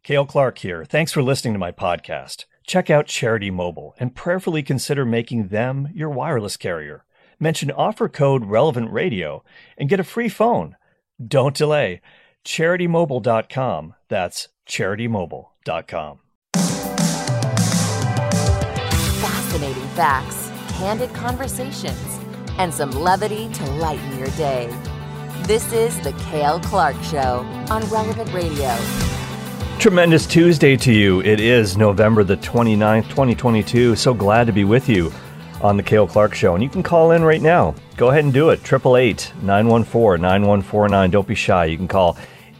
Cale Clark here. Thanks for listening to my podcast. Check out Charity Mobile and prayerfully consider making them your wireless carrier. Mention offer code Relevant Radio and get a free phone. Don't delay. CharityMobile.com. That's CharityMobile.com. Fascinating facts, candid conversations, and some levity to lighten your day. This is The Cale Clark Show on Relevant Radio. Tremendous Tuesday to you. It is November the 29th, 2022. So glad to be with you on The Cale Clark Show. And you can call in right now. Go ahead and do it. 888-914-9149. Don't be shy. You can call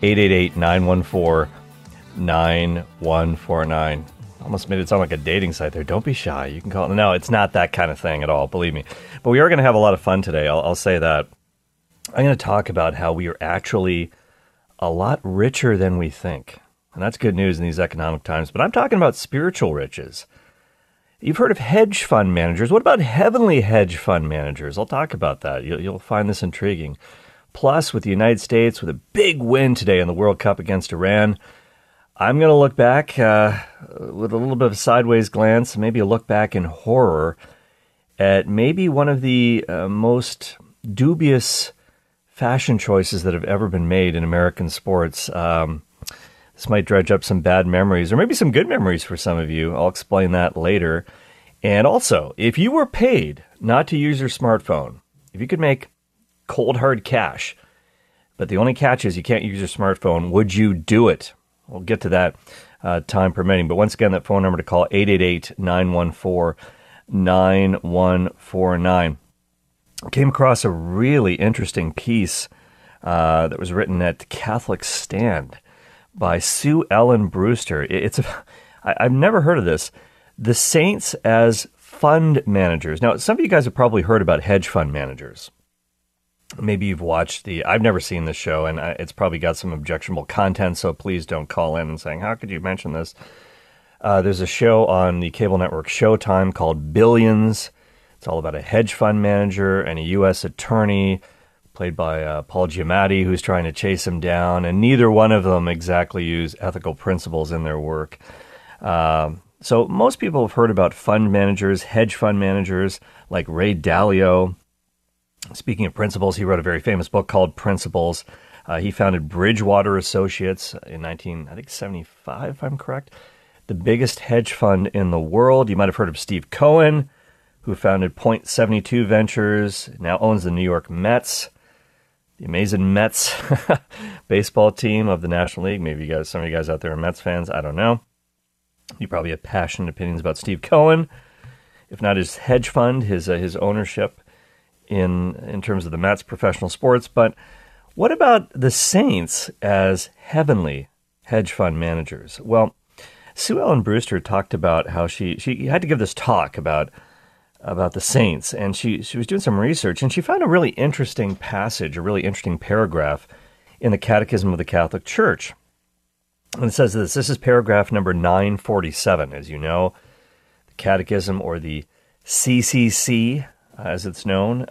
888-914-9149. Almost made it sound like a dating site there. Don't be shy. You can call. No, it's not that kind of thing at all, believe me. But we are going to have a lot of fun today. I'll say that. I'm going to talk about how we are actually a lot richer than we think. And that's good news in these economic times. But I'm talking about spiritual riches. You've heard of hedge fund managers. What about heavenly hedge fund managers? I'll talk about that. You'll find this intriguing. Plus, with the United States, with a big win today in the World Cup against Iran, I'm going to look back with a little bit of a sideways glance, maybe a look back in horror at maybe one of the most dubious fashion choices that have ever been made in American sports. This might dredge up some bad memories, or maybe some good memories for some of you. I'll explain that later. And also, if you were paid not to use your smartphone, if you could make cold, hard cash, but the only catch is you can't use your smartphone, would you do it? We'll get to that time permitting. But once again, that phone number to call, 888-914-9149. I came across a really interesting piece that was written at Catholic Stand by Sue Ellen Brewster. I've never heard of this. The Saints as Fund Managers. Now, some of you guys have probably heard about hedge fund managers. Maybe you've watched I've never seen this show, and it's probably got some objectionable content, so please don't call in and saying, how could you mention this? There's a show on the cable network Showtime called Billions. It's all about a hedge fund manager and a U.S. attorney, played by Paul Giamatti, who's trying to chase him down, and neither one of them exactly use ethical principles in their work. So most people have heard about fund managers, hedge fund managers, like Ray Dalio. Speaking of principles, he wrote a very famous book called Principles. He founded Bridgewater Associates in 1975, if I'm correct, the biggest hedge fund in the world. You might have heard of Steve Cohen, who founded Point 72 Ventures, now owns the New York Mets. The amazing Mets baseball team of the National League. Maybe some of you guys out there are Mets fans. I don't know. You probably have passionate opinions about Steve Cohen, if not his hedge fund, his ownership in terms of the Mets professional sports. But what about the Saints as heavenly hedge fund managers? Well, Sue Ellen Brewster talked about how she had to give this talk about the Saints, and she was doing some research, and she found a really interesting passage, a really interesting paragraph in the Catechism of the Catholic Church. And it says this is paragraph number 947. As you know, the Catechism, or the CCC, as it's known,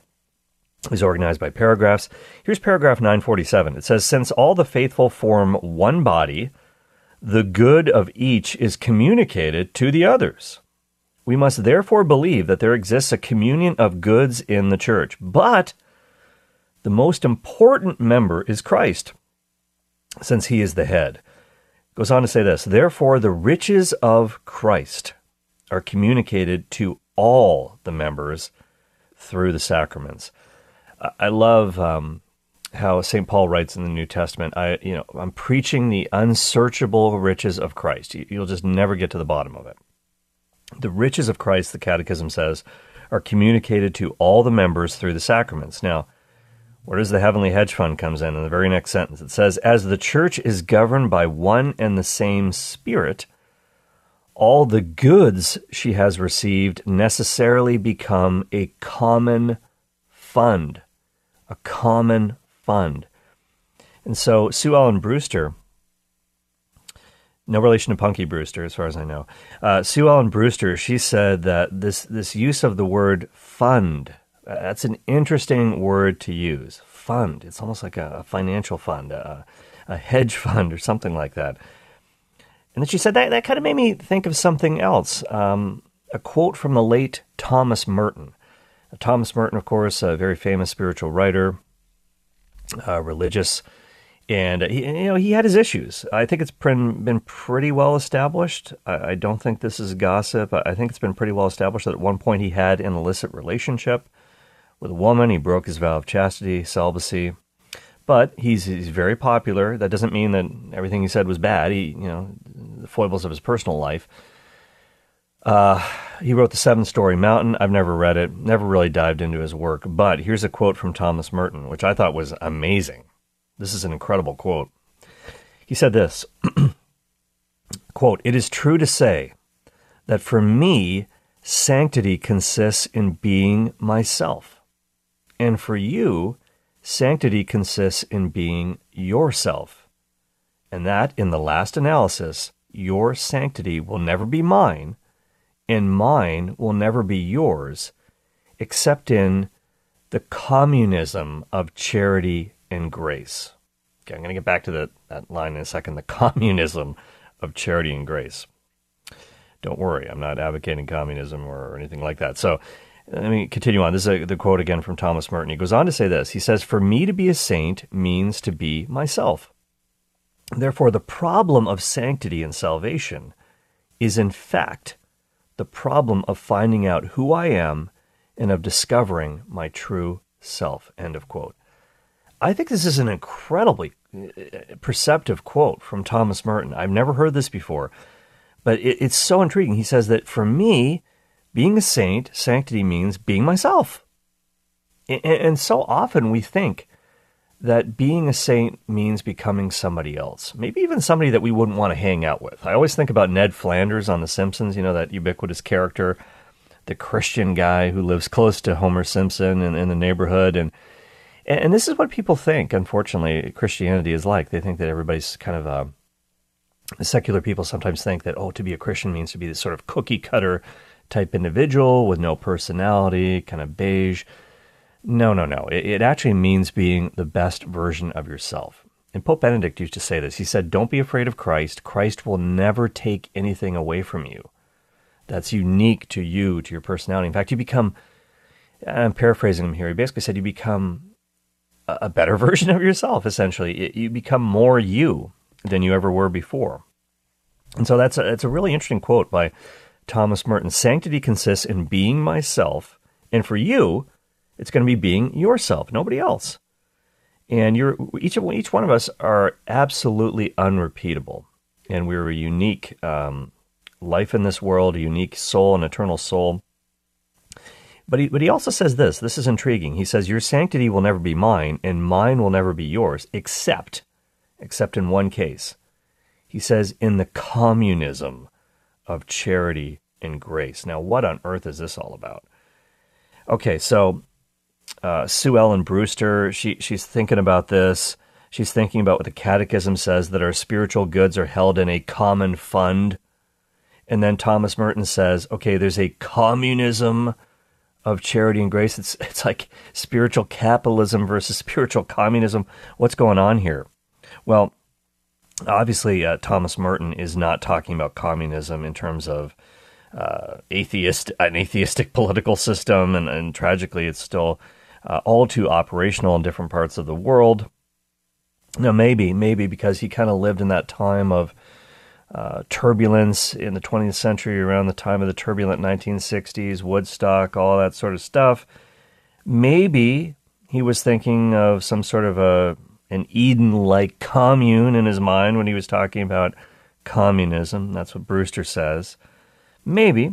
is organized by paragraphs. Here's paragraph 947. It says, since all the faithful form one body, the good of each is communicated to the others. We must therefore believe that there exists a communion of goods in the church. But the most important member is Christ, since he is the head. It goes on to say this, therefore the riches of Christ are communicated to all the members through the sacraments. I love how St. Paul writes in the New Testament, I'm preaching the unsearchable riches of Christ. You'll just never get to the bottom of it. The riches of Christ, the Catechism says, are communicated to all the members through the sacraments. Now, where does the heavenly hedge fund comes in the very next sentence? It says, as the church is governed by one and the same Spirit, all the goods she has received necessarily become a common fund. A common fund. And so Sue Ellen Brewster, no relation to Punky Brewster, as far as I know. Sue Ellen Brewster, she said that this use of the word fund, that's an interesting word to use. Fund. It's almost like a financial fund, a hedge fund or something like that. And then she said that kind of made me think of something else. A quote from the late Thomas Merton. Thomas Merton, of course, a very famous spiritual writer, religious, and he had his issues. I think it's been pretty well established. I don't think this is gossip. I think it's been pretty well established that at one point he had an illicit relationship with a woman. He broke his vow of chastity, celibacy. But he's very popular. That doesn't mean that everything he said was bad. The foibles of his personal life. He wrote The Seven-Story Mountain. I've never read it, never really dived into his work. But here's a quote from Thomas Merton, which I thought was amazing. This is an incredible quote. He said this, quote, "It is true to say that for me, sanctity consists in being myself. And for you, sanctity consists in being yourself. And that, in the last analysis, your sanctity will never be mine, and mine will never be yours, except in the communism of charity and grace." Okay, I'm going to get back to that line in a second, the communism of charity and grace. Don't worry, I'm not advocating communism or anything like that. So let me continue on. This is the quote again from Thomas Merton. He goes on to say this. He says, "For me to be a saint means to be myself. Therefore, the problem of sanctity and salvation is in fact the problem of finding out who I am and of discovering my true self." End of quote. I think this is an incredibly perceptive quote from Thomas Merton. I've never heard this before, but it's so intriguing. He says that for me, being a saint, sanctity means being myself. And so often we think that being a saint means becoming somebody else, maybe even somebody that we wouldn't want to hang out with. I always think about Ned Flanders on The Simpsons, that ubiquitous character, the Christian guy who lives close to Homer Simpson in the neighborhood. And this is what people think, unfortunately, Christianity is like. They think that everybody's kind of secular people sometimes think that, to be a Christian means to be this sort of cookie-cutter type individual with no personality, kind of beige. No. It actually means being the best version of yourself. And Pope Benedict used to say this. He said, "Don't be afraid of Christ. Christ will never take anything away from you that's unique to you, to your personality. In fact, you become," I'm paraphrasing him here, he basically said you become a better version of yourself, essentially. You become more you than you ever were before. And so it's a really interesting quote by Thomas Merton. Sanctity consists in being myself, and for you, it's going to be being yourself, nobody else. And each one of us are absolutely unrepeatable, and we're a unique life in this world, a unique soul, an eternal soul. But he also says this. This is intriguing. He says, "Your sanctity will never be mine, and mine will never be yours, except in one case." He says, "in the communism of charity and grace." Now, what on earth is this all about? Okay, so Sue Ellen Brewster, she's thinking about this. She's thinking about what the Catechism says, that our spiritual goods are held in a common fund. And then Thomas Merton says, okay, there's a communism of charity and grace. It's like spiritual capitalism versus spiritual communism. What's going on here? Well, obviously, Thomas Merton is not talking about communism in terms of an atheistic political system, and tragically, it's still all too operational in different parts of the world. Now, maybe because he kind of lived in that time of turbulence in the 20th century, around the time of the turbulent 1960s, Woodstock, all that sort of stuff. Maybe he was thinking of some sort of an Eden-like commune in his mind when he was talking about communism. That's what Brewster says. Maybe.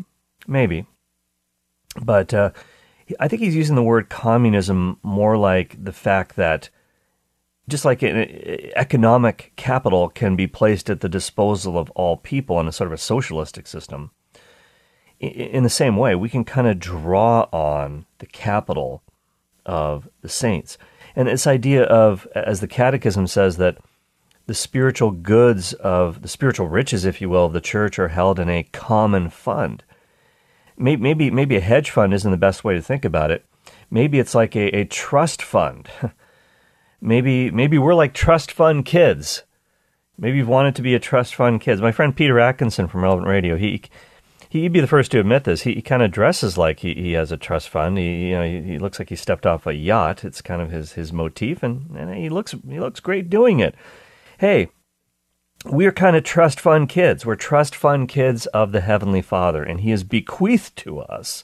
But I think he's using the word communism more like the fact that just like economic capital can be placed at the disposal of all people in a sort of a socialistic system, in the same way, we can kind of draw on the capital of the saints. And this idea of, as the Catechism says, that the spiritual goods of, the spiritual riches, if you will, of the church are held in a common fund. Maybe a hedge fund isn't the best way to think about it. Maybe it's like a trust fund. Maybe we're like trust fund kids. Maybe you've wanted to be a trust fund kid. My friend Peter Atkinson from Relevant Radio, he'd be the first to admit this. He kind of dresses like he has a trust fund. He looks like he stepped off a yacht. It's kind of his motif, and he looks great doing it. Hey, we're kind of trust fund kids. We're trust fund kids of the Heavenly Father, and He has bequeathed to us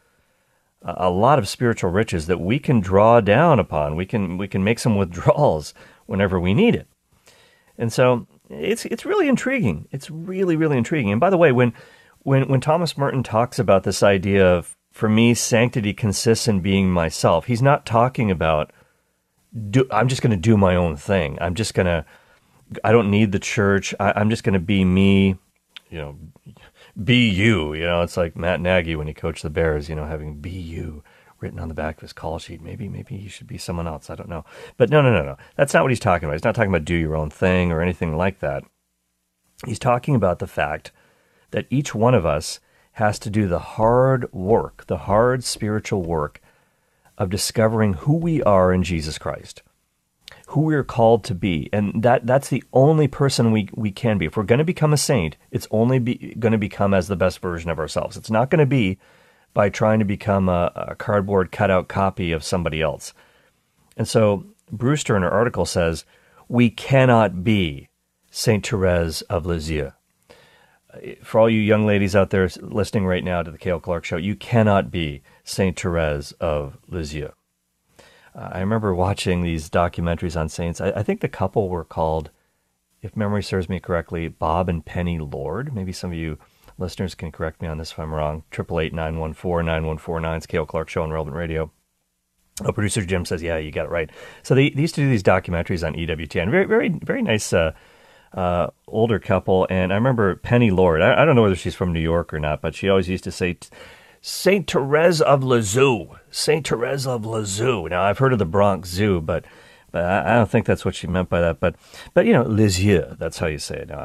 a lot of spiritual riches that we can draw down upon. We can make some withdrawals whenever we need it. And so it's really intriguing. It's really, really intriguing. And by the way, when Thomas Merton talks about this idea of, for me, sanctity consists in being myself, he's not talking about, I'm just going to do my own thing. I don't need the church. I'm just going to be me, be you. It's like Matt Nagy when he coached the Bears, having be you written on the back of his call sheet. Maybe he should be someone else. I don't know. But no. That's not what he's talking about. He's not talking about do your own thing or anything like that. He's talking about the fact that each one of us has to do the hard work, the hard spiritual work of discovering who we are in Jesus Christ, who we are called to be. And that's the only person we can be. If we're going to become a saint, it's only going to become as the best version of ourselves. It's not going to be by trying to become a cardboard cutout copy of somebody else. And so Brewster in her article says, we cannot be Saint Therese of Lisieux. For all you young ladies out there listening right now to the Cale Clark Show, you cannot be Saint Therese of Lisieux. I remember watching these documentaries on saints. I think the couple were called, if memory serves me correctly, Bob and Penny Lord. Maybe some of you listeners can correct me on this if I'm wrong. 888-914-9149. It's Cale Clark Show on Relevant Radio. Producer Jim says, yeah, you got it right. So they used to do these documentaries on EWTN. Very, very, very nice older couple. And I remember Penny Lord. I don't know whether she's from New York or not, but she always used to say, Saint Therese of Lisieux. Saint Therese of Lisieux. Now, I've heard of the Bronx Zoo, but I don't think that's what she meant by that. But Lisieux, that's how you say it.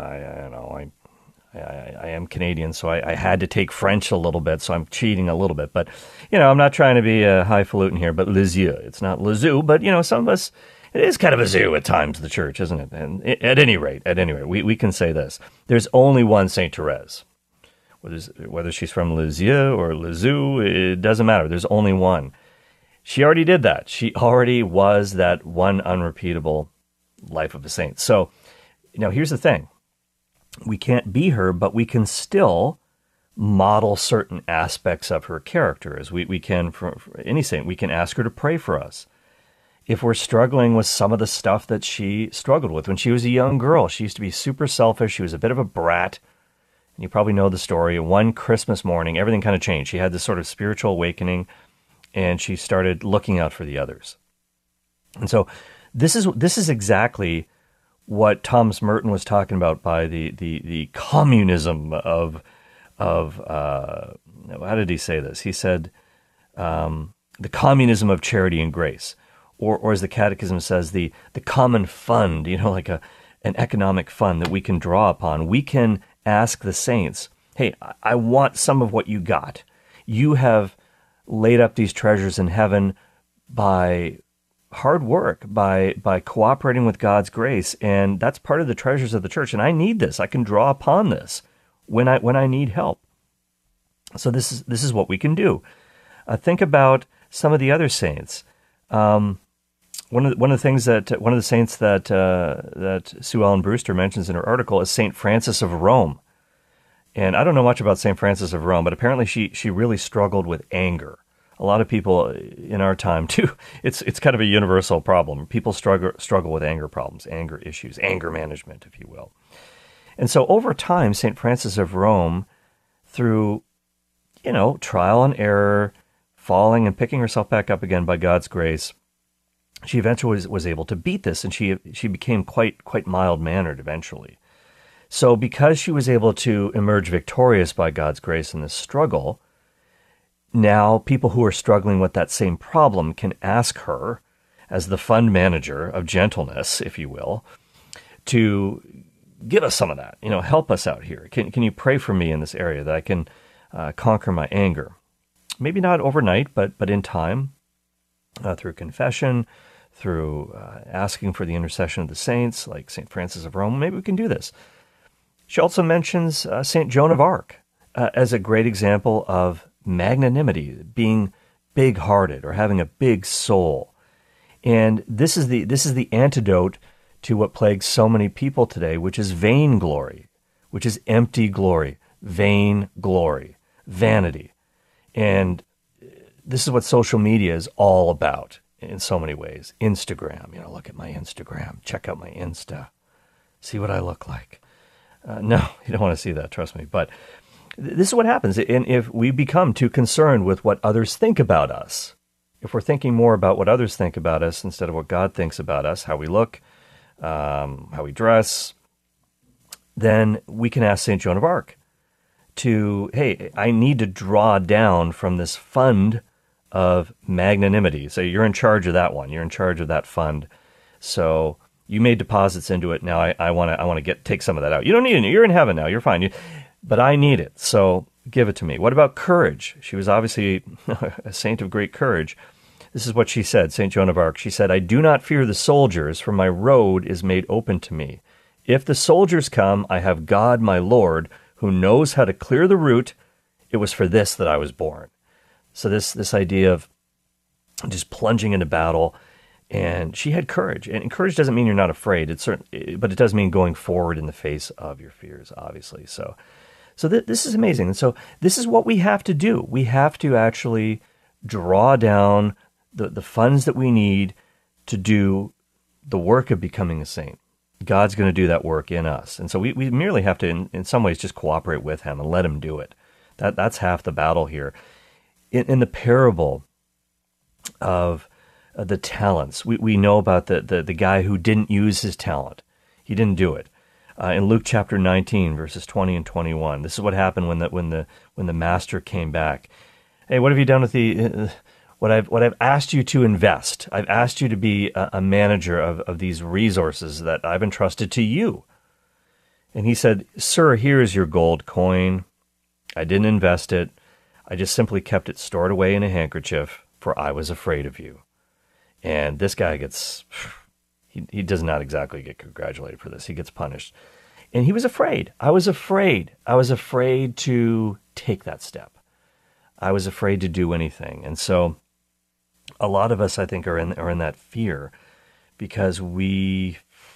I am Canadian, so I had to take French a little bit, so I'm cheating a little bit. But, I'm not trying to be highfalutin here, but Lisieux. It's not Lisieux, but, some of us, it is kind of a zoo at times, the church, isn't it? And at any rate, we can say this. There's only one Saint Therese. Whether she's from Lisieux or Lisieux, it doesn't matter. There's only one. She already did that. She already was that one unrepeatable life of a saint. So, here's the thing. We can't be her, but we can still model certain aspects of her character, as we can for any saint. We can ask her to pray for us. If we're struggling with some of the stuff that she struggled with when she was a young girl, she used to be super selfish. She was a bit of a brat. And you probably know the story. One Christmas morning, everything kind of changed. She had this sort of spiritual awakening, and she started looking out for the others. And so this is exactly what Thomas Merton was talking about by the communism of how did he say this? He said the communism of charity and grace, or as the Catechism says, the common fund. Like an economic fund that we can draw upon. We can ask the saints, hey, I want some of what you got. You have laid up these treasures in heaven by hard work, by cooperating with God's grace, and that's part of the treasures of the church, and I need this. I can draw upon this when I need help. So this is what we can do. Think about some of the other saints. One of the saints that Sue Ellen Brewster mentions in her article is Saint Francis of Rome. And I don't know much about Saint Francis of Rome, but apparently she really struggled with anger. A lot of people in our time too. It's kind of a universal problem. People struggle with anger problems, anger issues, anger management, if you will. And so over time, Saint Francis of Rome, through trial and error, falling and picking herself back up again by God's grace, she eventually was able to beat this, and she became quite mild-mannered eventually. So because she was able to emerge victorious by God's grace in this struggle, now people who are struggling with that same problem can ask her, as the fund manager of gentleness, if you will, to give us some of that. Help us out here. Can you pray for me in this area that I can conquer my anger? Maybe not overnight, but in time, through confession, through asking for the intercession of the saints, like St. Francis of Rome. Maybe we can do this. She also mentions St. Joan of Arc as a great example of magnanimity, being big-hearted or having a big soul. And this is the antidote to what plagues so many people today, which is vainglory, which is empty glory, vain glory, vanity. And this is what social media is all about in so many ways. Instagram, look at my Instagram, check out my Insta, see what I look like. No, you don't want to see that, trust me. But this is what happens. And if we become too concerned with what others think about us, if we're thinking more about what others think about us instead of what God thinks about us, how we look, how we dress, then we can ask St. Joan of Arc to, hey, I need to draw down from this fund of magnanimity. So you're in charge of that one. You're in charge of that fund. So you made deposits into it. Now I want to take some of that out. You don't need it. You're in heaven now. You're fine. But I need it. So give it to me. What about courage? She was obviously a saint of great courage. This is what she said, St. Joan of Arc. She said, I do not fear the soldiers, for my road is made open to me. If the soldiers come, I have God my Lord, who knows how to clear the route. It was for this that I was born. So this idea of just plunging into battle, and she had courage. And courage doesn't mean you're not afraid, but it does mean going forward in the face of your fears, obviously. So this is amazing. And so this is what we have to do. We have to actually draw down the funds that we need to do the work of becoming a saint. God's going to do that work in us. And so we merely have to, in some ways, just cooperate with him and let him do it. That's half the battle here. In the parable of the talents, we know about the guy who didn't use his talent. He didn't do it. In Luke chapter 19, verses 20 and 21, this is what happened when the master came back. Hey, what have you done with what I've asked you to invest? I've asked you to be a manager of these resources that I've entrusted to you. And he said, Sir, here is your gold coin. I didn't invest it. I just simply kept it stored away in a handkerchief, for I was afraid of you. And this guy he does not exactly get congratulated for this. He gets punished. And he was afraid. I was afraid. I was afraid to take that step. I was afraid to do anything. And so a lot of us, I think, are in that fear because we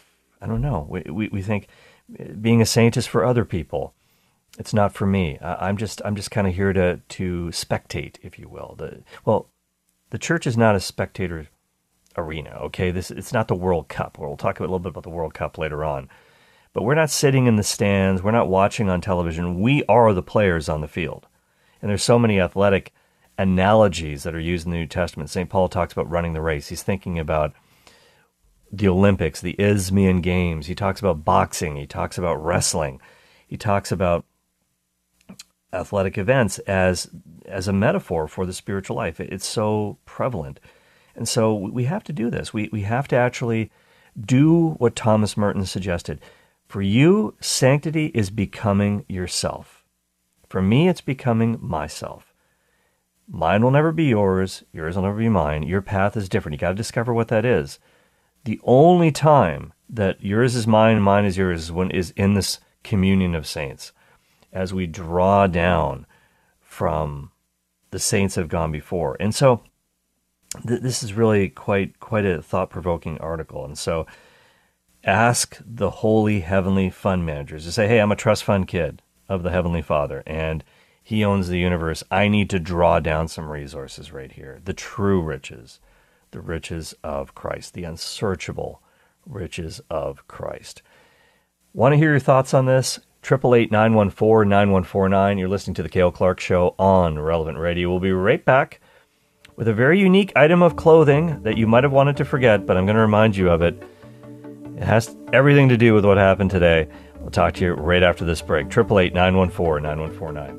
think being a saint is for other people. It's not for me. I'm just kind of here to spectate, if you will. The church is not a spectator arena, okay? It's not the World Cup. We'll talk a little bit about the World Cup later on. But we're not sitting in the stands. We're not watching on television. We are the players on the field. And there's so many athletic analogies that are used in the New Testament. St. Paul talks about running the race. He's thinking about the Olympics, the Isthmian Games. He talks about boxing. He talks about wrestling. He talks about athletic events as a metaphor for the spiritual life. It's so prevalent. And so we have to do this. We have to actually do what Thomas Merton suggested. For you, sanctity is becoming yourself. For me, it's becoming myself. Mine will never be yours. Yours will never be mine. Your path is different. You got to discover what that is. The only time that yours is mine and mine is yours is in this communion of saints, as we draw down from the saints that have gone before. And so this is really quite a thought-provoking article. And so ask the holy heavenly fund managers to say, hey, I'm a trust fund kid of the Heavenly Father, and he owns the universe. I need to draw down some resources right here. The true riches, the riches of Christ, the unsearchable riches of Christ. Want to hear your thoughts on this? 888-914-9149. You're listening to The Cale Clark Show on Relevant Radio. We'll be right back with a very unique item of clothing that you might have wanted to forget, but I'm going to remind you of it. It has everything to do with what happened today. We'll talk to you right after this break. 888-914-9149.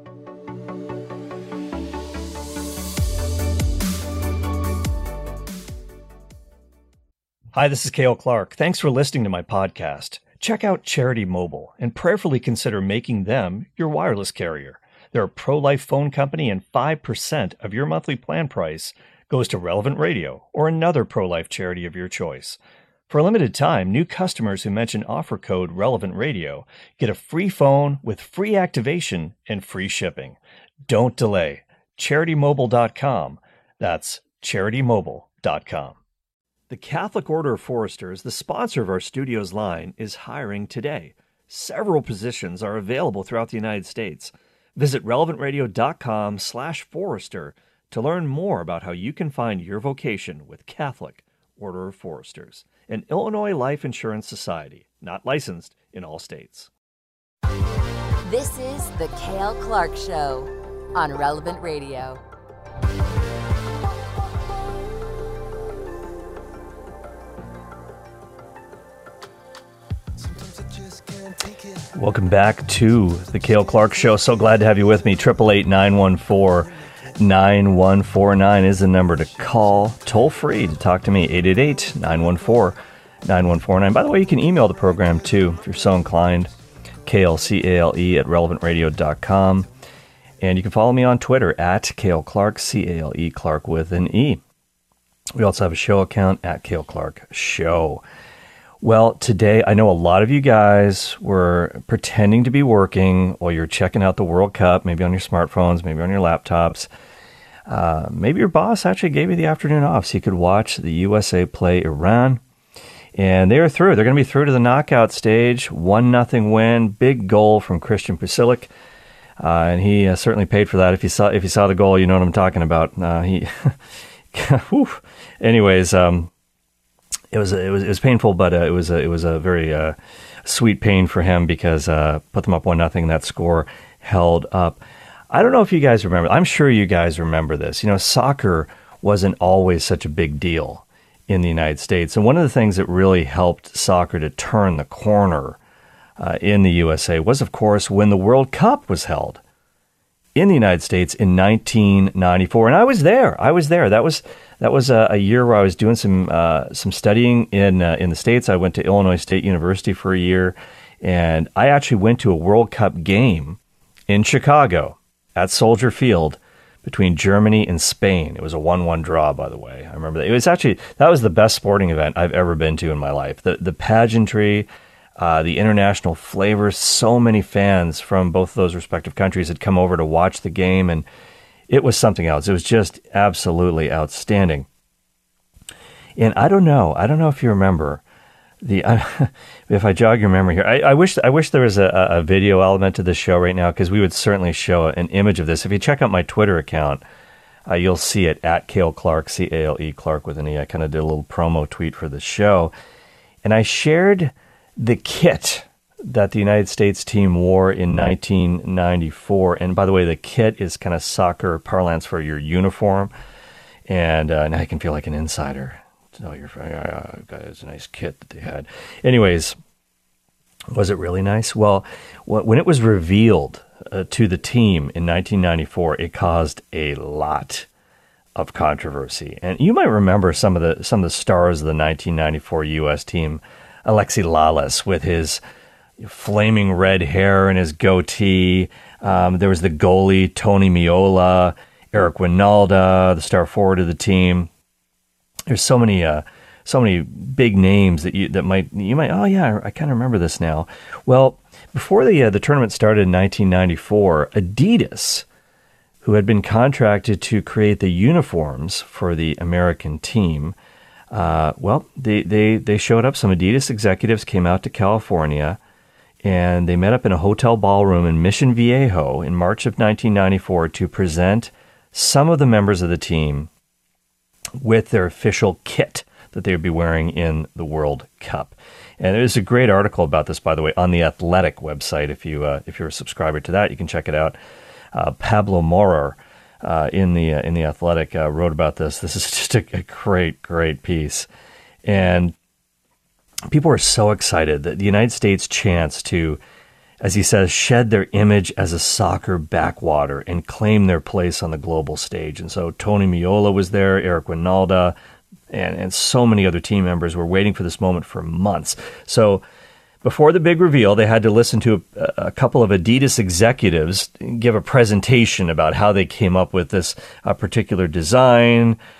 Hi, this is Cale Clark. Thanks for listening to my podcast. Check out Charity Mobile and prayerfully consider making them your wireless carrier. They're a pro-life phone company, and 5% of your monthly plan price goes to Relevant Radio or another pro-life charity of your choice. For a limited time, new customers who mention offer code Relevant Radio get a free phone with free activation and free shipping. Don't delay. CharityMobile.com. That's CharityMobile.com. The Catholic Order of Foresters, the sponsor of our studio's line, is hiring today. Several positions are available throughout the United States. Visit relevantradio.com/Forester to learn more about how you can find your vocation with Catholic Order of Foresters, an Illinois Life Insurance Society, not licensed in all states. This is the Cale Clark Show on Relevant Radio. Welcome back to the Cale Clark Show. So glad to have you with me. 888-914-9149 is the number to call. Toll free to talk to me. 888-914-9149. By the way, you can email the program too if you're so inclined. Cale, C-A-L-E, at relevantradio.com. And you can follow me on Twitter at Cale Clark, C-A-L-E, Clark with an E. We also have a show account at Cale Clark Show. Well, today, I know a lot of you guys were pretending to be working while you're checking out the World Cup, maybe on your smartphones, maybe on your laptops. Maybe your boss actually gave you the afternoon off so you could watch the USA play Iran. And they are through. They're going to be through to the knockout stage. 1-0 win. Big goal from Christian Pulisic. And he certainly paid for that. If you saw the goal, you know what I'm talking about. Anyways, it was painful, but it was a very sweet pain for him because put them up 1-0. That score held up. I don't know if you guys remember. I'm sure you guys remember this. You know, soccer wasn't always such a big deal in the United States, and one of the things that really helped soccer to turn the corner in the USA was, of course, when the World Cup was held in the United States in 1994, and I was there. That was a year where I was doing some studying in the States. I went to Illinois State University for a year, and I actually went to a World Cup game in Chicago at Soldier Field between Germany and Spain. It was a 1-1 draw, by the way. I remember that. That was the best sporting event I've ever been to in my life. The pageantry, the international flavor, so many fans from both of those respective countries had come over to watch the game, and it was something else. It was just absolutely outstanding. And I don't know if you remember if I jog your memory here. I wish there was a video element to this show right now, because we would certainly show an image of this. If you check out my Twitter account, you'll see it at Cale Clark, C-A-L-E, Clark with an E. I kind of did a little promo tweet for the show, and I shared the kit that the United States team wore in 1994. And by the way, the kit is kind of soccer parlance for your uniform. And now you can feel like an insider. So you're it's a nice kit that they had. Anyways, was it really nice? Well, when it was revealed to the team in 1994, it caused a lot of controversy. And you might remember some of the stars of the 1994 U.S. team. Alexi Lalas with his flaming red hair and his goatee. There was the goalie, Tony Meola, Eric Winalda, the star forward of the team. There's so many big names that you might, oh yeah, I kind of remember this now. Well, before the tournament started in 1994, Adidas, who had been contracted to create the uniforms for the American team, they showed up. Some Adidas executives came out to California, and they met up in a hotel ballroom in Mission Viejo in March of 1994 to present some of the members of the team with their official kit that they would be wearing in the World Cup. And there's a great article about this, by the way, on the Athletic website. If you're a subscriber to that, you can check it out. Pablo Maurer in the Athletic wrote about this. This is just a great piece. And people are so excited that the United States chance to, as he says, shed their image as a soccer backwater and claim their place on the global stage. And so Tony Meola was there, Eric Winalda, and so many other team members were waiting for this moment for months. So before the big reveal, they had to listen to a couple of Adidas executives give a presentation about how they came up with this particular design.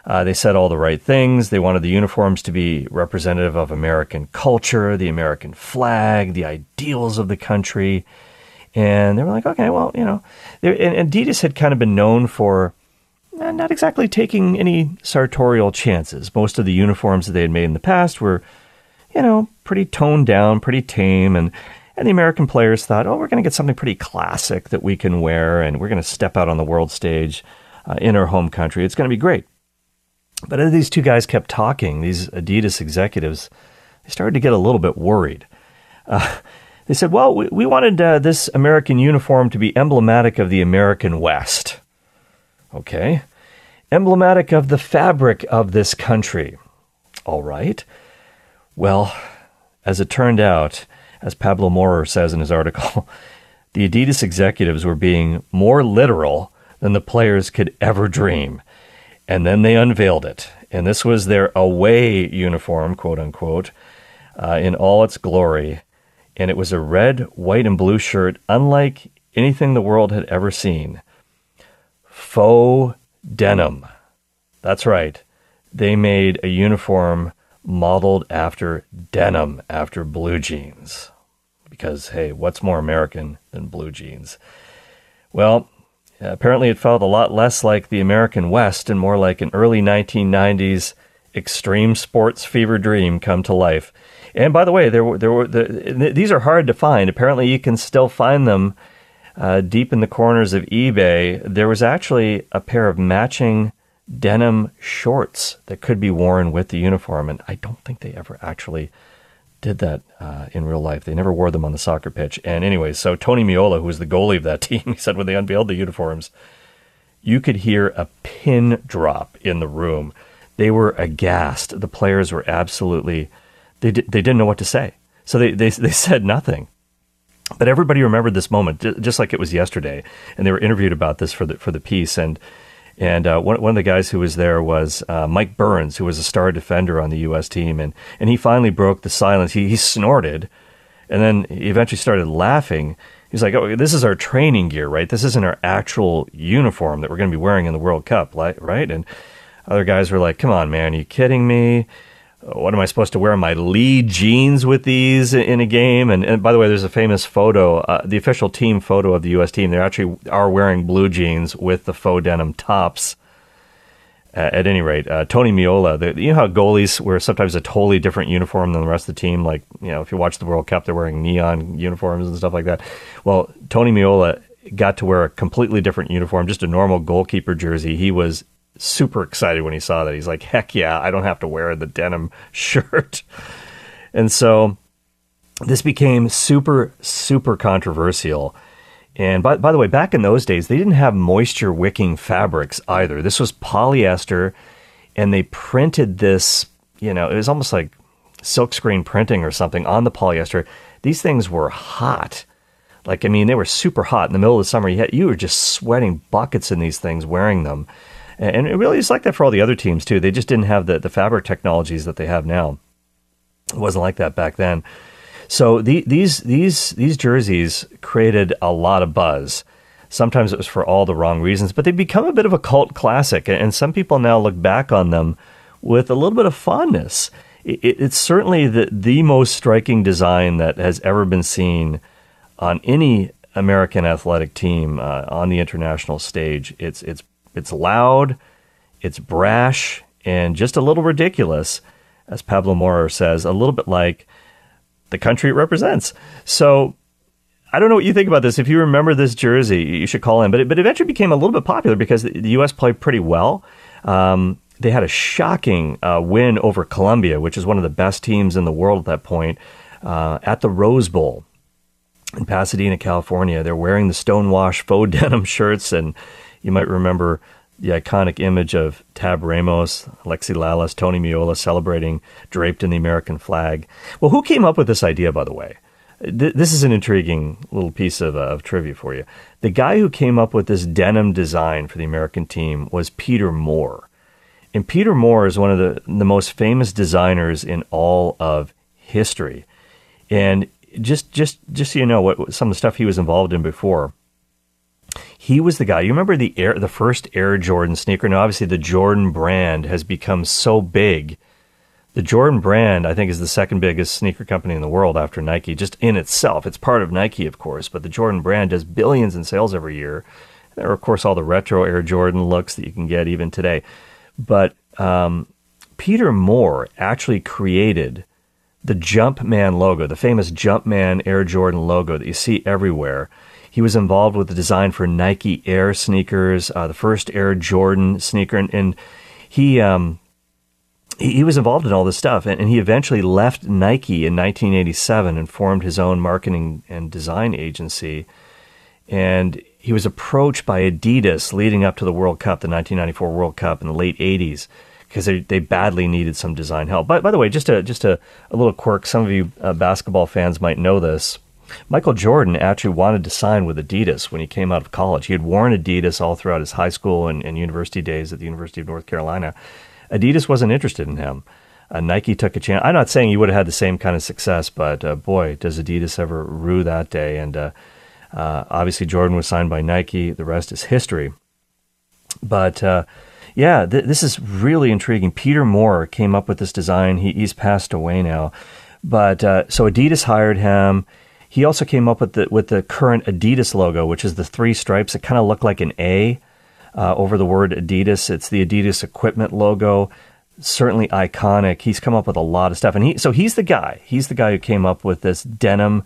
They said all the right things. They wanted the uniforms to be representative of American culture, the American flag, the ideals of the country. And they were like, okay, well, and Adidas had kind of been known for not exactly taking any sartorial chances. Most of the uniforms that they had made in the past were, pretty toned down, pretty tame. And the American players thought, we're going to get something pretty classic that we can wear, and we're going to step out on the world stage in our home country. It's going to be great. But as these two guys kept talking, these Adidas executives, they started to get a little bit worried. They said, well, we wanted this American uniform to be emblematic of the American West. Okay. Emblematic of the fabric of this country. All right. Well, as it turned out, as Pablo Maurer says in his article, the Adidas executives were being more literal than the players could ever dream. And then they unveiled it. And this was their away uniform, quote unquote, in all its glory. And it was a red, white, and blue shirt, unlike anything the world had ever seen. Faux denim. That's right. They made a uniform modeled after denim, after blue jeans. Because, hey, what's more American than blue jeans? Well, apparently it felt a lot less like the American West and more like an early 1990s extreme sports fever dream come to life. And by the way, these are hard to find. Apparently you can still find them deep in the corners of eBay. There was actually a pair of matching denim shorts that could be worn with the uniform, and I don't think they ever actually did that in real life. They never wore them on the soccer pitch. And anyway, so Tony Meola, who was the goalie of that team, he said when they unveiled the uniforms, you could hear a pin drop in the room. They were aghast. The players were absolutely, they didn't know what to say. So they said nothing. But everybody remembered this moment just like it was yesterday. And they were interviewed about this for the piece. And one of the guys who was there was Mike Burns, who was a star defender on the U.S. team. And he finally broke the silence. He snorted, and then he eventually started laughing. He's like, oh, this is our training gear, right? This isn't our actual uniform that we're going to be wearing in the World Cup, right? And other guys were like, come on, man, are you kidding me? What am I supposed to wear my Lee jeans with these in a game? And by the way, there's a famous photo, the official team photo of the U.S. team. They actually are wearing blue jeans with the faux denim tops. At any rate, Tony Meola, you know how goalies wear sometimes a totally different uniform than the rest of the team? Like, if you watch the World Cup, they're wearing neon uniforms and stuff like that. Well, Tony Meola got to wear a completely different uniform, just a normal goalkeeper jersey. He was super excited when he saw that. He's like, heck yeah, I don't have to wear the denim shirt. And so this became super, super controversial. And by the way, back in those days, they didn't have moisture wicking fabrics either. This was polyester, and they printed this, it was almost like silkscreen printing or something on the polyester. These things were hot. They were super hot. In the middle of the summer, you were just sweating buckets in these things wearing them. And it really is like that for all the other teams, too. They just didn't have the fabric technologies that they have now. It wasn't like that back then. So these jerseys created a lot of buzz. Sometimes it was for all the wrong reasons, but they've become a bit of a cult classic. And some people now look back on them with a little bit of fondness. It's certainly the most striking design that has ever been seen on any American athletic team on the international stage. It's loud, it's brash, and just a little ridiculous, as Pablo Maurer says, a little bit like the country it represents. So I don't know what you think about this. If you remember this jersey, you should call in. But it eventually became a little bit popular because the U.S. played pretty well. They had a shocking win over Colombia, which is one of the best teams in the world at that point, at the Rose Bowl in Pasadena, California. They're wearing the Stonewash faux denim shirts, and you might remember the iconic image of Tab Ramos, Alexi Lalas, Tony Meola celebrating draped in the American flag. Well, who came up with this idea, by the way? This is an intriguing little piece of trivia for you. The guy who came up with this denim design for the American team was Peter Moore. And Peter Moore is one of the most famous designers in all of history. And just so you know what some of the stuff he was involved in before, He was the guy. You remember the first Air Jordan sneaker? Now, obviously, the Jordan brand has become so big. The Jordan brand, I think, is the second biggest sneaker company in the world after Nike, just in itself. It's part of Nike, of course, but the Jordan brand does billions in sales every year. There are, of course, all the retro Air Jordan looks that you can get even today. But Peter Moore actually created the Jumpman logo, the famous Jumpman Air Jordan logo that you see everywhere. He was involved with the design for Nike Air sneakers, the first Air Jordan sneaker, and he was involved in all this stuff. And he eventually left Nike in 1987 and formed his own marketing and design agency. And he was approached by Adidas leading up to the World Cup, the 1994 World Cup in the late 80s, because they badly needed some design help. By the way, just a little quirk. Some of you basketball fans might know this. Michael Jordan actually wanted to sign with Adidas when he came out of college. He had worn Adidas all throughout his high school and university days at the University of North Carolina. Adidas wasn't interested in him. Nike took a chance. I'm not saying he would have had the same kind of success, but boy, does Adidas ever rue that day. And obviously Jordan was signed by Nike. The rest is history. But this is really intriguing. Peter Moore came up with this design. He's passed away now. But so Adidas hired him. He also came up with the current Adidas logo, which is the three stripes that kind of look like an A over the word Adidas. It's the Adidas equipment logo. Certainly iconic. He's come up with a lot of stuff. And he's the guy. He's the guy who came up with this denim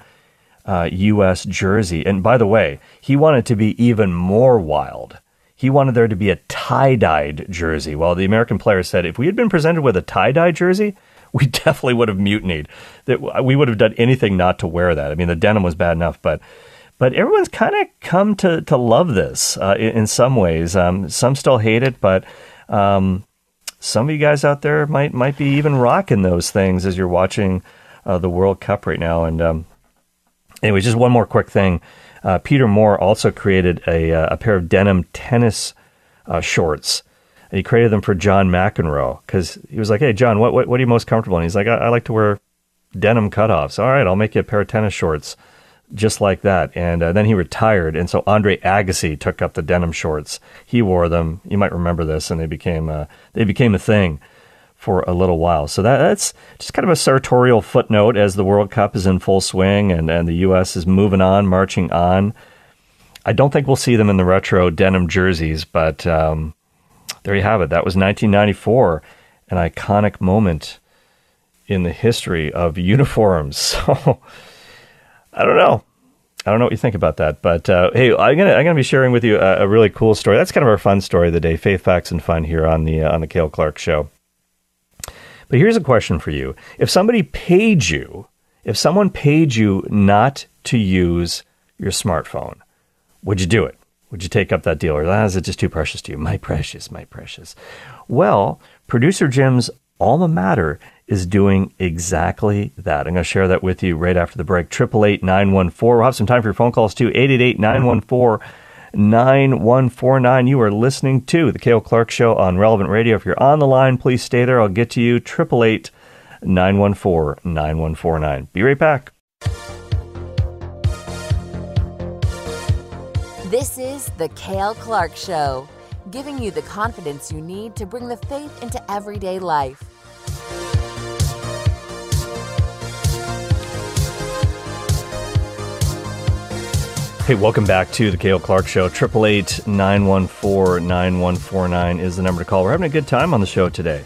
U.S. jersey. And by the way, he wanted to be even more wild. He wanted there to be a tie-dyed jersey. Well, the American players said, if we had been presented with a tie-dye jersey, we definitely would have mutinied. That we would have done anything not to wear that. I mean, the denim was bad enough, but everyone's kind of come to love this in some ways. Some still hate it, but some of you guys out there might be even rocking those things as you're watching the World Cup right now. And anyway, just one more quick thing. Peter Moore also created a pair of denim tennis shorts. And he created them for John McEnroe because he was like, hey, John, what are you most comfortable in? He's like, I like to wear denim cutoffs. All right, I'll make you a pair of tennis shorts just like that. And then he retired. And so Andre Agassi took up the denim shorts. He wore them. You might remember this. And they became a thing for a little while. So that's just kind of a sartorial footnote as the World Cup is in full swing and the U.S. is moving on, marching on. I don't think we'll see them in the retro denim jerseys, but there you have it. That was 1994, an iconic moment in the history of uniforms. So I don't know what you think about that, but hey, I'm gonna be sharing with you a really cool story. That's kind of our fun story of the day, faith, facts, and fun here on the Cale Clark Show. But here's a question for you: if someone paid you not to use your smartphone, would you do it? Would you take up that deal, or is it just too precious to you? My precious. Well, Producer Jim's alma mater is doing exactly that. I'm going to share that with you right after the break. 888-914. We'll have some time for your phone calls too. 888-914-9149. You are listening to The Cale Clark Show on Relevant Radio. If you're on the line, please stay there. I'll get to you. 888-914-9149. Be right back. This is The Cale Clark Show, giving you the confidence you need to bring the faith into everyday life. Hey, welcome back to The Cale Clark Show. 888-914-9149 is the number to call. We're having a good time on the show today.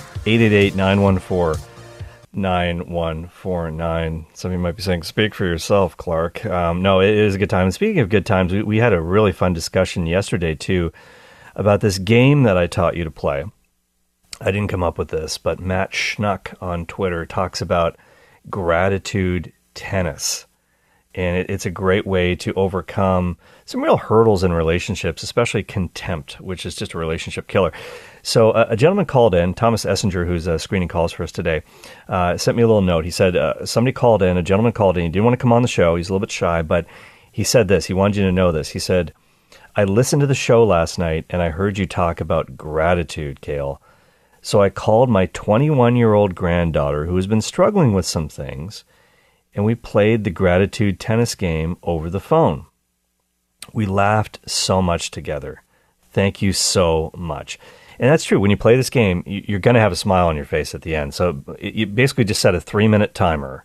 888-914-9149. Some of you might be saying, speak for yourself, Clark. No, it is a good time. And speaking of good times, we had a really fun discussion yesterday, too, about this game that I taught you to play. I didn't come up with this, but Matt Schnuck on Twitter talks about gratitude tennis. And it's a great way to overcome some real hurdles in relationships, especially contempt, which is just a relationship killer. So a gentleman called in, Thomas Essinger, who's screening calls for us today, sent me a little note. He said, somebody called in, a gentleman called in. He didn't want to come on the show. He's a little bit shy, but he said this. He wanted you to know this. He said, I listened to the show last night, and I heard you talk about gratitude, Cale. So I called my 21-year-old granddaughter, who has been struggling with some things, and we played the gratitude tennis game over the phone. We laughed so much together. Thank you so much. And that's true. When you play this game, you're going to have a smile on your face at the end. So you basically just set a 3-minute timer.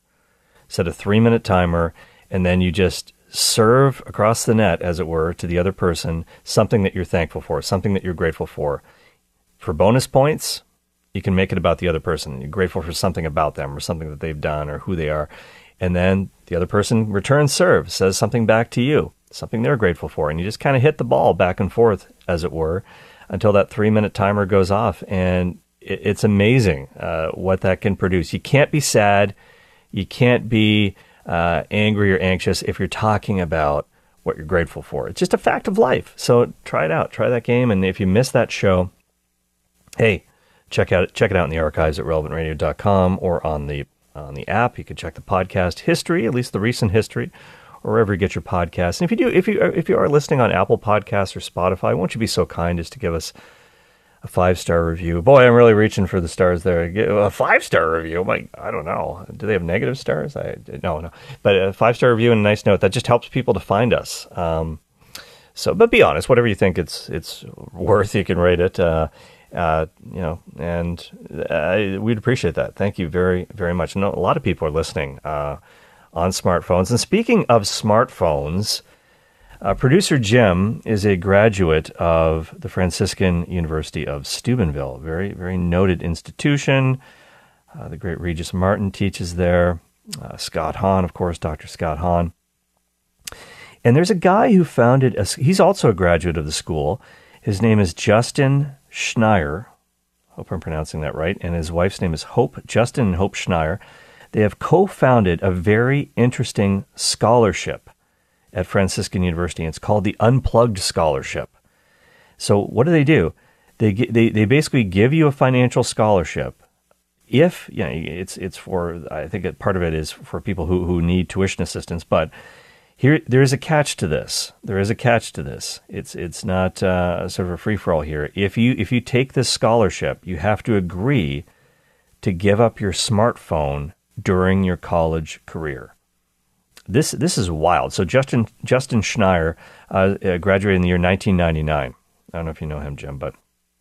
And then you just serve across the net, as it were, to the other person something that you're thankful for, something that you're grateful for. For bonus points, you can make it about the other person. You're grateful for something about them or something that they've done or who they are. And then the other person returns serve, says something back to you, something they're grateful for. And you just kind of hit the ball back and forth, as it were, until that 3-minute timer goes off. And it's amazing what that can produce. You can't be sad. You can't be angry or anxious if you're talking about what you're grateful for. It's just a fact of life. So try it out. Try that game. And if you missed that show, hey, check it out in the archives at relevantradio.com or on the app. You can check the podcast history, at least the recent history, or wherever you get your podcasts. And if you are listening on Apple Podcasts or Spotify, won't you be so kind as to give us a 5-star review? Boy, I'm really reaching for the stars there. A 5-star review. I don't know. Do they have negative stars? No. But a 5-star review and a nice note, that just helps people to find us. But be honest, whatever you think it's worth, you can rate it. And we'd appreciate that. Thank you very, very much. A lot of people are listening on smartphones. And speaking of smartphones, producer Jim is a graduate of the Franciscan University of Steubenville, very, very noted institution. The great Regis Martin teaches there. Scott Hahn, of course, Dr. Scott Hahn. And there's a guy who founded, he's also a graduate of the school. His name is Justin Schneier. Hope I'm pronouncing that right. And his wife's name is Hope. Justin and Hope Schneier. They have co-founded a very interesting scholarship at Franciscan University. And it's called the Unplugged Scholarship. So what do? They basically give you a financial scholarship. If it's for, I think part of it is for people who need tuition assistance, but there is a catch to this. It's not sort of a free-for-all here. If you take this scholarship, you have to agree to give up your smartphone during your college career. This is wild. So Justin Schneier graduated in the year 1999. I don't know if you know him, Jim, but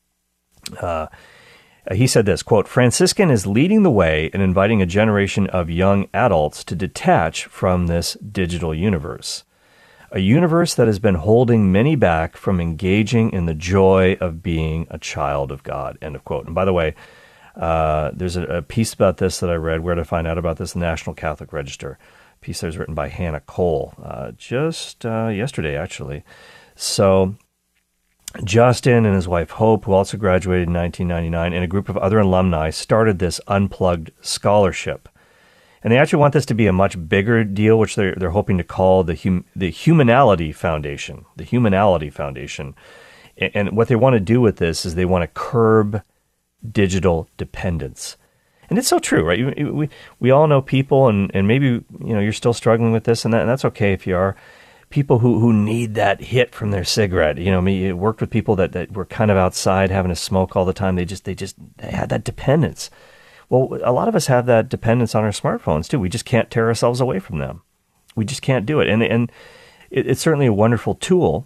he said this, quote, "Franciscan is leading the way in inviting a generation of young adults to detach from this digital universe, a universe that has been holding many back from engaging in the joy of being a child of God," end of quote. And by the way, there's a piece about this that I read, where to find out about this, the National Catholic Register. A piece that was written by Hannah Cole just yesterday, actually. So Justin and his wife Hope, who also graduated in 1999, and a group of other alumni started this Unplugged Scholarship. And they actually want this to be a much bigger deal, which they're hoping to call the Humanality Foundation. The Humanality Foundation. And what they want to do with this is they want to curb digital dependence. And it's so true, right? We all know people, and maybe you're still struggling with this, and that's okay if you are. People who need that hit from their cigarette. I worked with people that were kind of outside having a smoke all the time. They had that dependence. Well, a lot of us have that dependence on our smartphones too. We just can't tear ourselves away from them. We just can't do it. And it's certainly a wonderful tool.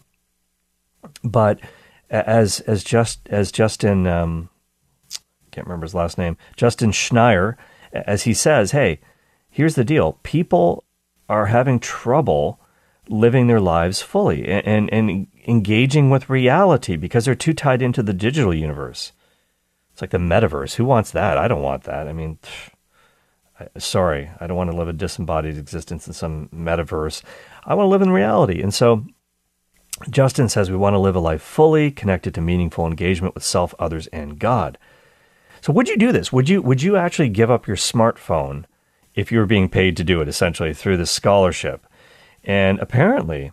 But as Justin, can't remember his last name, Justin Schneier, as he says, hey, here's the deal. People are having trouble living their lives fully and engaging with reality because they're too tied into the digital universe. It's like the metaverse. Who wants that? I don't want that. I mean, sorry, I don't want to live a disembodied existence in some metaverse. I want to live in reality. And so Justin says we want to live a life fully connected to meaningful engagement with self, others, and God. So would you do this? Would you actually give up your smartphone if you were being paid to do it, essentially, through this scholarship? And apparently,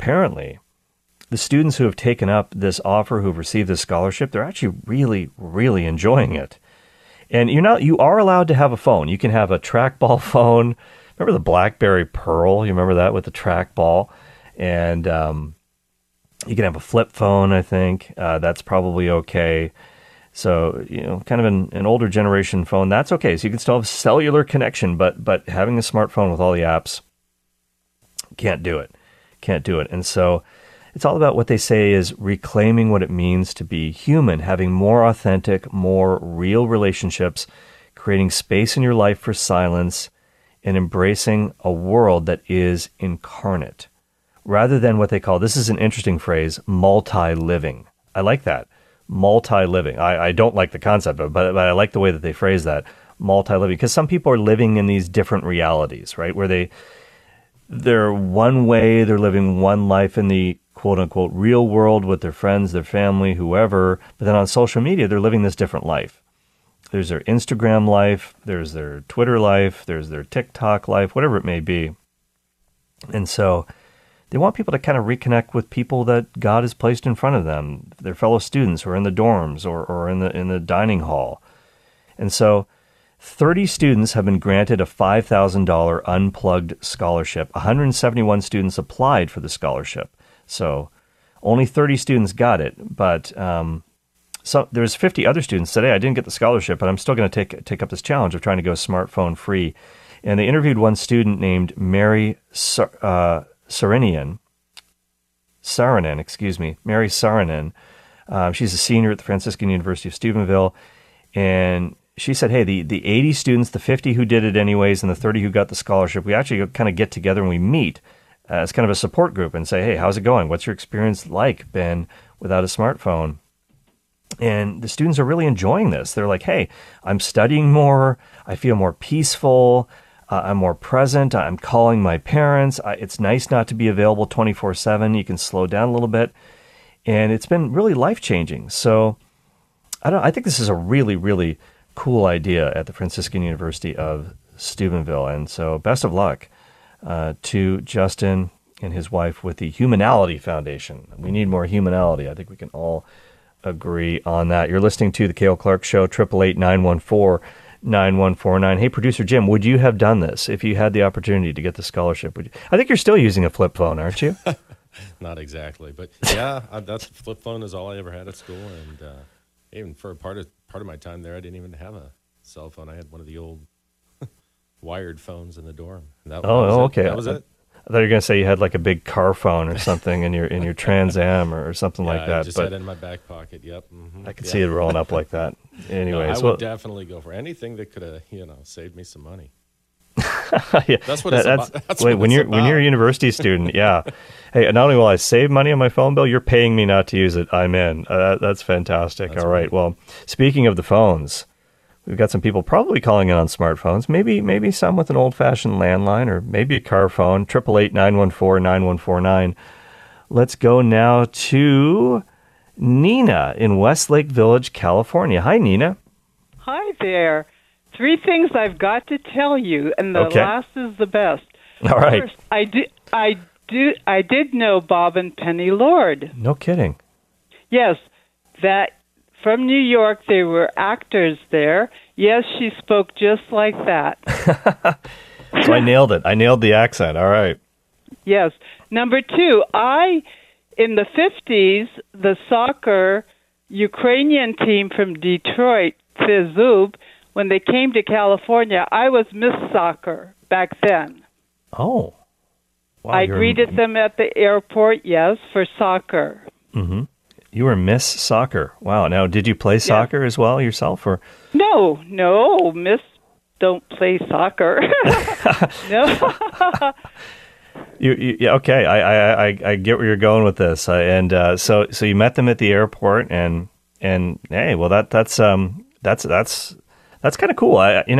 the students who have taken up this offer, who have received this scholarship, they're actually really, really enjoying it. And you are allowed to have a phone. You can have a trackball phone. Remember the BlackBerry Pearl? You remember that with the trackball? And you can have a flip phone, I think. That's probably okay. So, kind of an older generation phone, that's okay. So you can still have a cellular connection, but having a smartphone with all the apps, can't do it. And so It's all about what they say is reclaiming what it means to be human, having more authentic, more real relationships, creating space in your life for silence, and embracing a world that is incarnate, rather than what they call, this is an interesting phrase, multi-living. I like that. Multi-living. I don't like the concept of it, but I like the way that they phrase that, multi-living, because some people are living in these different realities, right? Where they're one way, they're living one life in the quote-unquote real world with their friends, their family, whoever, but then on social media, they're living this different life. There's their Instagram life, there's their Twitter life, there's their TikTok life, whatever it may be. And so they want people to kind of reconnect with people that God has placed in front of them, their fellow students who are in the dorms or in the dining hall. And so 30 students have been granted a $5,000 unplugged scholarship. 171 students applied for the scholarship. So only 30 students got it, but so there's 50 other students today. I didn't get the scholarship, but I'm still going to take up this challenge of trying to go smartphone free. And they interviewed one student named Mary Saarinen. Mary Saarinen. She's a senior at the Franciscan University of Steubenville, and she said, hey, the 80 students, the 50 who did it anyways, and the 30 who got the scholarship, we actually kind of get together and we meet as kind of a support group and say, hey, how's it going? What's your experience like, Ben, without a smartphone? And the students are really enjoying this. They're like, hey, I'm studying more. I feel more peaceful. I'm more present. I'm calling my parents. It's nice not to be available 24/7. You can slow down a little bit. And it's been really life-changing. So I think this is a really, really cool idea at the Franciscan University of Steubenville. And so best of luck to Justin and his wife with the Humanality Foundation. We need more humanality. I think we can all agree on that. You're listening to The Cale Clark Show, 888-914-9149. Hey, Producer Jim, would you have done this if you had the opportunity to get the scholarship? I think you're still using a flip phone, aren't you? Not exactly, but yeah, that's flip phone is all I ever had at school, and even for part of my time there, I didn't even have a cell phone. I had one of the old wired phones in the dorm. Okay. That was it. I thought you were going to say you had like a big car phone or something in your Trans Am or something like that. I just had it in my back pocket. Yep. Mm-hmm. I could see it rolling up like that. Anyways, I would definitely go for anything that could have, saved me some money. Yeah, that's what it's about. When you're a university student, yeah. Hey, not only will I save money on my phone bill, you're paying me not to use it. I'm in. That's fantastic. All right. Well, speaking of the phones, we've got some people probably calling in on smartphones. Maybe some with an old-fashioned landline, or maybe a car phone. 888-914-9149. Let's go now to Nina in Westlake Village, California. Hi, Nina. Hi there. 3 things I've got to tell you, and the last is the best. All right. First, I did know Bob and Penny Lord. No kidding. Yes, that from New York, they were actors there. Yes, she spoke just like that. So I nailed it. I nailed the accent. All right. Yes. Number 2, in the 50s, the soccer Ukrainian team from Detroit, Zub, when they came to California, I was Miss Soccer back then. Oh. Wow, I greeted them at the airport, yes, for soccer. Mm-hmm. You were Miss Soccer. Wow. Now, did you play soccer as well yourself? Or No, Miss don't play soccer. No. Okay. I get where you're going with this. So you met them at the airport, and hey, well that's kind of cool.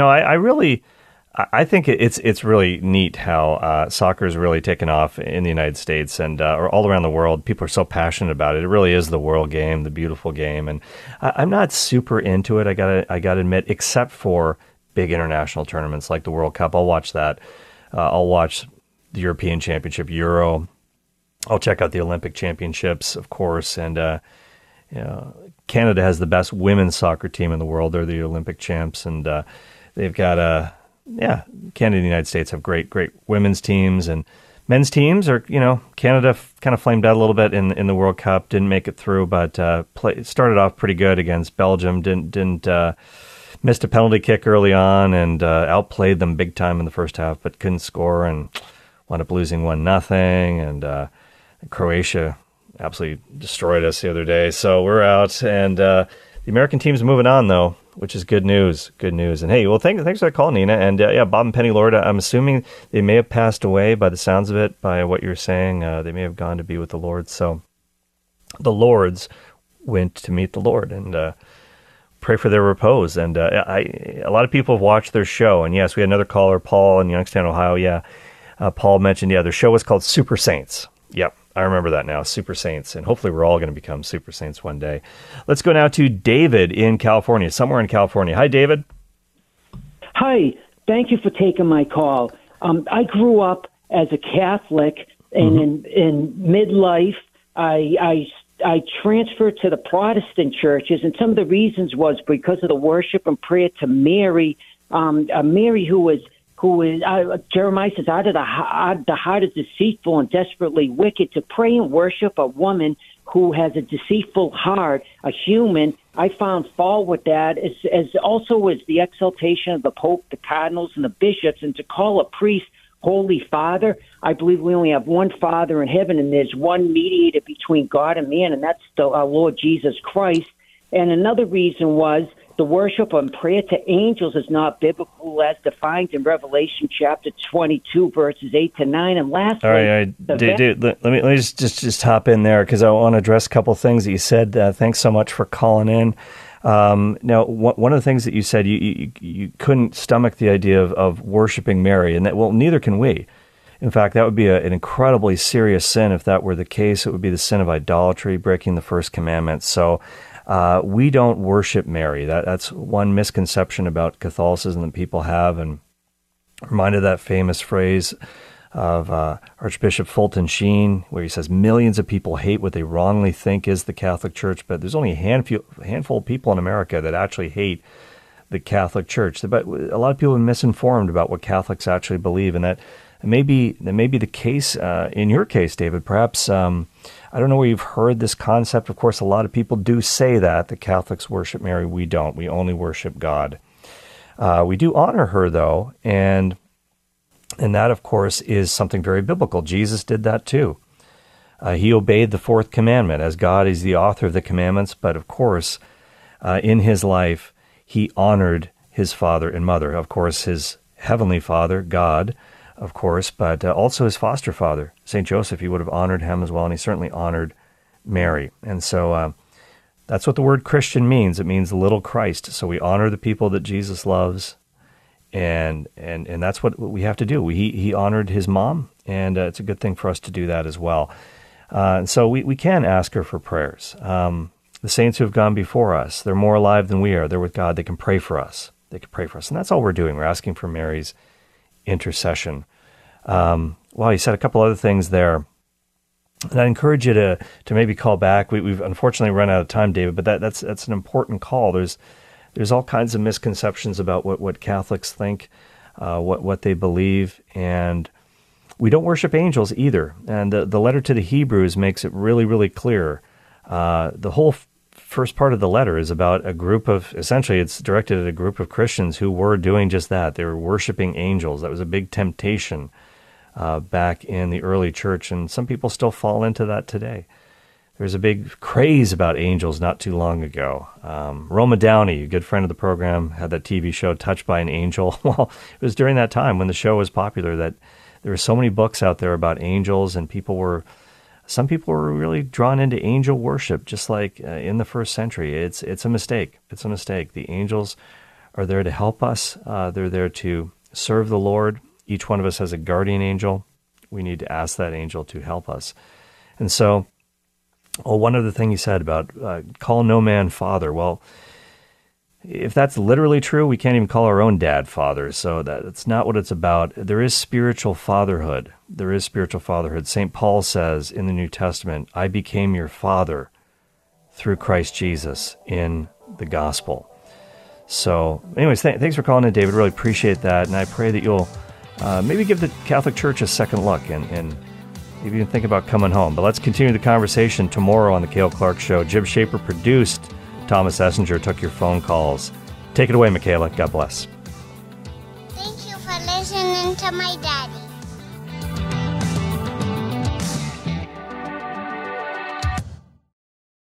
I think it's really neat how soccer is really taken off in the United States and or all around the world. People are so passionate about it. It really is the world game, the beautiful game. And I'm not super into it. I gotta admit, except for big international tournaments like the World Cup. I'll watch that. I'll watch the European Championship, Euro. I'll check out the Olympic Championships, of course. And Canada has the best women's soccer team in the world. They're the Olympic champs, and they've got Canada and the United States have great women's teams, and men's teams are, Canada kind of flamed out a little bit in the World Cup, didn't make it through, but started off pretty good against Belgium, didn't missed a penalty kick early on and outplayed them big time in the first half, but couldn't score and wound up losing 1-0, and Croatia absolutely destroyed us the other day. So we're out, and the American team's moving on, though, which is good news. Good news. And hey, well, thanks for that call, Nina. And Bob and Penny Lord, I'm assuming they may have passed away by the sounds of it, by what you're saying. They may have gone to be with the Lord. So the Lords went to meet the Lord, and pray for their repose. And a lot of people have watched their show. And yes, we had another caller, Paul in Youngstown, Ohio. Yeah. Paul mentioned, their show was called Super Saints. Yep, I remember that now, Super Saints. And hopefully we're all going to become Super Saints one day. Let's go now to David in California, somewhere in California. Hi, David. Hi, thank you for taking my call. I grew up as a Catholic, and in midlife, I transferred to the Protestant churches, and some of the reasons was because of the worship and prayer to Mary, Mary who is Jeremiah says, out of the heart is deceitful and desperately wicked. To pray and worship a woman who has a deceitful heart, a human, I found fault with that, as also as the exaltation of the Pope, the cardinals, and the bishops, and to call a priest Holy Father. I believe we only have one Father in heaven, and there's one mediator between God and man, and that's our Lord Jesus Christ. And another reason was the worship and prayer to angels is not biblical as defined in Revelation chapter 22, verses 8 to 9. And lastly, all right, dude, let me just hop in there, because I want to address a couple of things that you said. Thanks so much for calling in. Now, one of the things that you said, you couldn't stomach the idea of worshiping Mary, and that, well, neither can we. In fact, that would be an incredibly serious sin if that were the case. It would be the sin of idolatry, breaking the first commandment. So we don't worship Mary. That's one misconception about Catholicism that people have. And I'm reminded of that famous phrase of Archbishop Fulton Sheen, where he says millions of people hate what they wrongly think is the Catholic Church, but there's only a handful of people in America that actually hate the Catholic Church. But a lot of people are misinformed about what Catholics actually believe, and that may be the case in your case, David. Perhaps I don't know where you've heard this concept. Of course, a lot of people do say that the Catholics worship Mary. We don't. We only worship God. We do honor her, though, and that, of course, is something very biblical. Jesus did that too. He obeyed the fourth commandment, as God is the author of the commandments, but of course, in his life, he honored his father and mother. Of course, his heavenly father, God, of course, but also his foster father, St. Joseph. He would have honored him as well, and he certainly honored Mary. And so that's what the word Christian means. It means little Christ. So we honor the people that Jesus loves, and that's what we have to do. He honored his mom, and it's a good thing for us to do that as well. And so we can ask her for prayers. The saints who have gone before us, they're more alive than we are. They're with God. They can pray for us. They can pray for us. And that's all we're doing. We're asking for Mary's intercession. Well, you said a couple other things there. And I encourage you to maybe call back. We've unfortunately run out of time, David, but that's an important call. There's all kinds of misconceptions about what Catholics think, what they believe, and we don't worship angels either. And the letter to the Hebrews makes it really, really clear. The whole first part of the letter is about a group of, essentially it's directed at a group of Christians who were doing just that. They were worshiping angels. That was a big temptation back in the early church, and some people still fall into that today. There was a big craze about angels not too long ago. Roma Downey, a good friend of the program, had that TV show Touched by an Angel. Well, it was during that time when the show was popular that there were so many books out there about angels, and some people were really drawn into angel worship, just like in the first century. It's a mistake. It's a mistake. The angels are there to help us. They're there to serve the Lord. Each one of us has a guardian angel. We need to ask that angel to help us. And so, one other thing you said about call no man father. Well, if that's literally true, we can't even call our own dad father. So that's not what it's about. There is spiritual fatherhood. There is spiritual fatherhood. St. Paul says in the New Testament, I became your father through Christ Jesus in the gospel. So anyways, thanks for calling in, David. Really appreciate that. And I pray that you'll maybe give the Catholic Church a second look and maybe even think about coming home. But let's continue the conversation tomorrow on the Cale Clark Show. Jim Shaper produced. Thomas Essinger took your phone calls. Take it away, Michaela. God bless. Thank you for listening to my daddy.